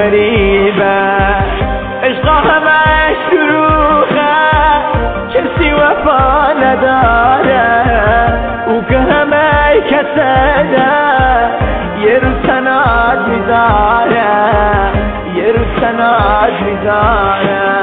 غریبه، عشق همش دروغه، کسی وفا نداره، او که همه کسده یه روز تنات میذاره، یه روز تنات میذاره.